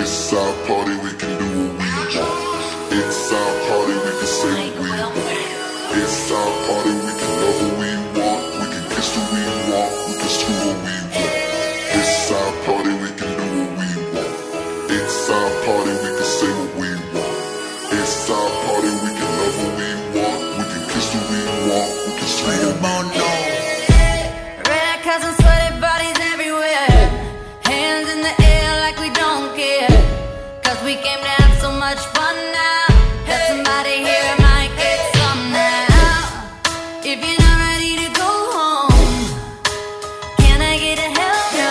It's our party, we can do what we want. It's our party, we can say what we want. It's our party, we can love who we want. We can kiss who we want, we can screw who we want. It's our party, we can do what we want. It's our party, we can say what we want. It's our party, we can love who we want. We can kiss who we want, we can screw who we want. Red cousins, sweaty bodies everywhere. Hands in the air like we don't care. Cause we came to have so much fun now. That somebody here might get some now. If you're not ready to go home, can I get a hell no?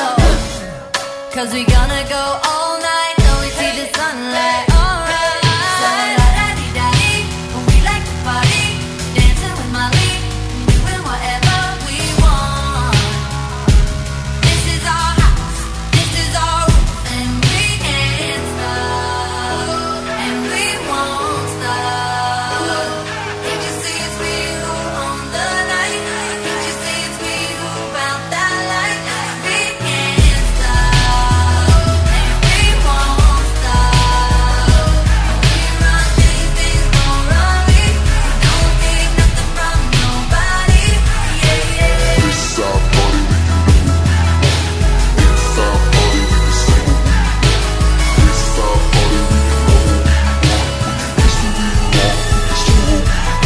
Cause we gonna go all night till we see the sunlight. Alright. So la-da-dee-da-dee, we like to party. Dancing with Molly, doing whatever we want. This is our house, this is our roof, and we can't stop, and we won't stop. Can't you see it's we who own the night? Can't you see it's we who found that light? We can't stop, and we won't stop. We run things don't run me. Don't take nothing from nobody. Yeah, yeah. It's our party, we can do what we want. It's our party, we can say what we want. It's our party, we can love what we want. We can kiss who we want, we can screw who we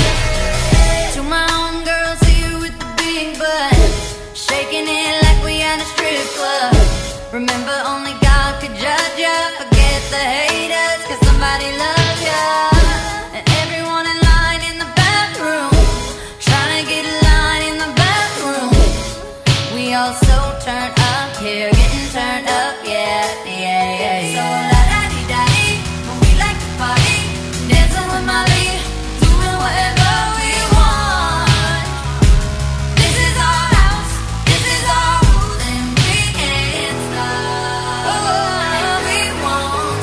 want. To my homegirls here with the big butt, shaking it like we at a strip club. Remember, only God could judge ya. Forget the haters, cause somebody loves ya. And everyone in line in the bathroom, trying to get a line in the bathroom. We all so turned up here, getting turned up, yeah, yeah, yeah. So la-da-dee-da-dee, we like to party, dancing with Molly, doing whatever we want. This is our house, this is our rules, and we can't stop, and we won't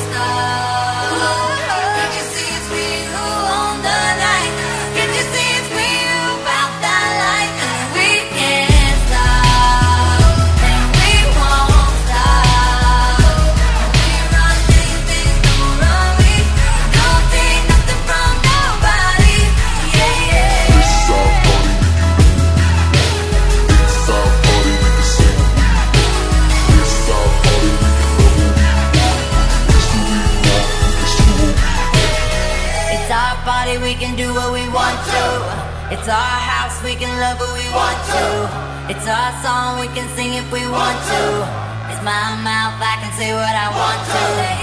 stop. Can't you see it's we who own the night? Can't you see it's we who found that light? We can't stop, and we won't stop. We run things don't run me. Don't take nothing from nobody. Yeah, yeah. It's our party, we can do what we want. It's our party, we can say what we want. It's our party, we can love what we want. We can kiss who we want, we can screw who we want. It's our party, we can do what we want to. It's our house, we can love who we want to. It's our song, we can sing if we want to. It's my mouth, I can say what I want to.